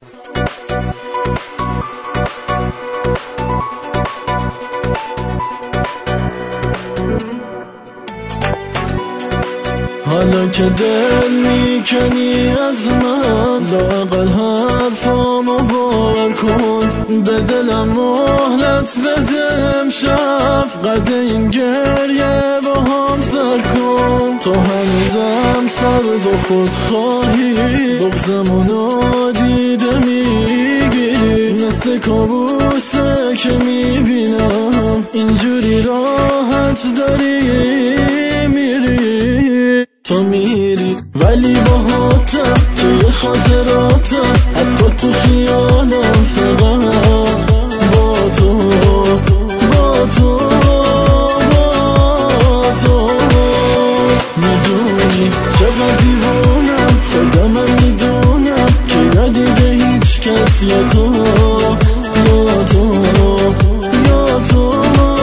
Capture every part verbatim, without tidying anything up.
حالا که دل میکنی از من، لااقل حرفامو باور کن. به دلم مهلت بده امشب، قد این گریه با هم سر کن. تو هنوزم سرد و خودخواهی، بغضمونو دیده میگیری. مثل کابوسه که میبینم، اینجوری راحت داری میری. تو میری ولی باهاتم، توی خاطراتم، حتی تو خیالم. فقط با تو با تو با تو. میدونی چقدر دیوونم، خودم هم میدونم که ندیده هیچ کس یا تو یا تو یا تو.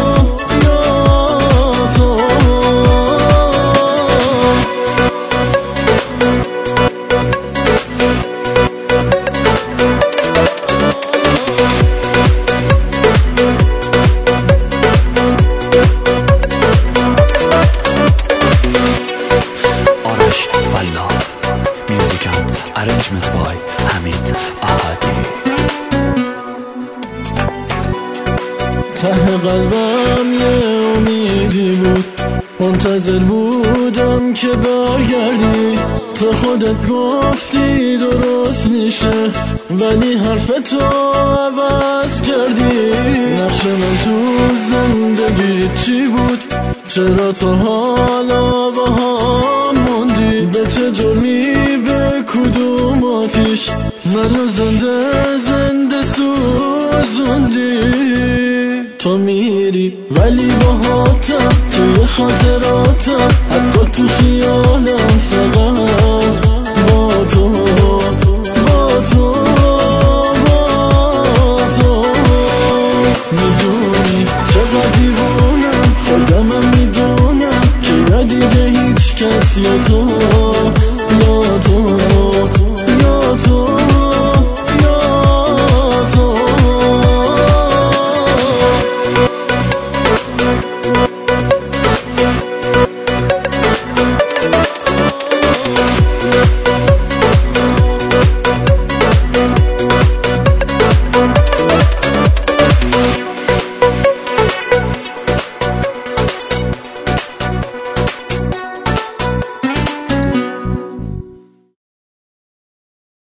Arrangement by Hamid Ahadi. ته قلبم یه امیدی بود، منتظر بودم که برگردی. تو خودت گفتی درست میشه، ولی حرف تو عوض کردی. نقش من تو زندگی چی بود؟ چرا تو حالا با هم موندی؟ به چه جرمی، به کدوم آتیش منو زنده زنده سوزوندی؟ تو میری ولی باهاتم، توی خاطراتم، حتی تو خیالم. فقط با تو